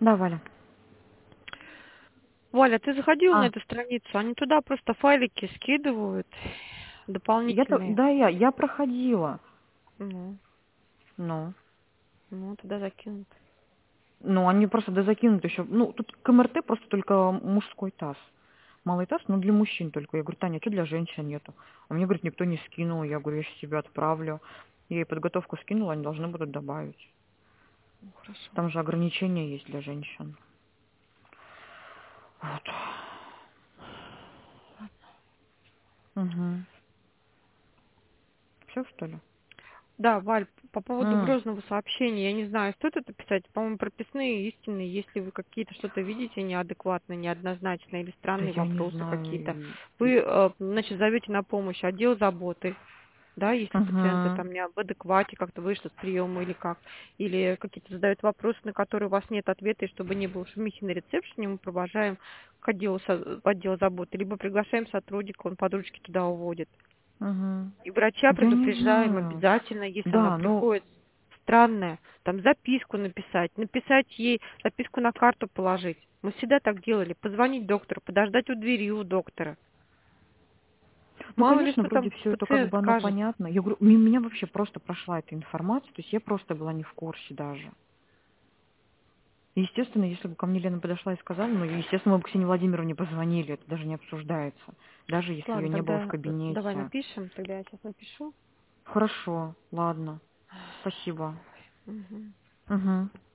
Да, Валя. Валя, ты заходила на А, эту страницу? Они туда просто файлики скидывают дополнительные. да, я проходила. Ну, Ну, туда закинут. они просто дозакинут еще. Ну, тут к МРТ просто только мужской таз. Малый таз, но для мужчин только. Я говорю, Таня, что для женщин нету? А мне, говорит, никто не скинул. Я говорю, я сейчас себе отправлю. Я ей подготовку скинула, они должны будут добавить. Ну, хорошо. Там же ограничения есть для женщин. Вот. Угу. Все, что ли? Да, Валь, по поводу М. грозного сообщения, я не знаю, стоит это писать, по-моему, прописные истины, если вы какие-то что-то видите неадекватно, неоднозначно или Да странные я не вопросы какие-то, знаю. вы, значит, зовете на помощь отдел заботы, да, если пациенты Угу. там не в адеквате, как-то вышли с приема или как, или какие-то задают вопросы, на которые у вас нет ответа, и чтобы не было шумихи на ресепшене, мы провожаем в отдел заботы, либо приглашаем сотрудника, он под ручки туда уводит. Угу. И врача Я не предупреждаем знаю. обязательно, если она Да, ну, приходит странная, там записку написать ей, записку на карту положить. Мы всегда так делали, позвонить доктору, подождать у двери у доктора. Мало ли конечно, что вроде там все это как пациент бы оно скажет. понятно. Я говорю, меня вообще просто прошла эта информация, то есть я просто была не в курсе даже. Естественно, если бы ко мне Лена подошла и сказала, естественно, мы бы Ксении Владимировне позвонили, это даже не обсуждается, даже если ее Ладно, не было в тогда давай кабинете. напишем, тогда я сейчас напишу. Хорошо, ладно, спасибо. Мгм. Угу.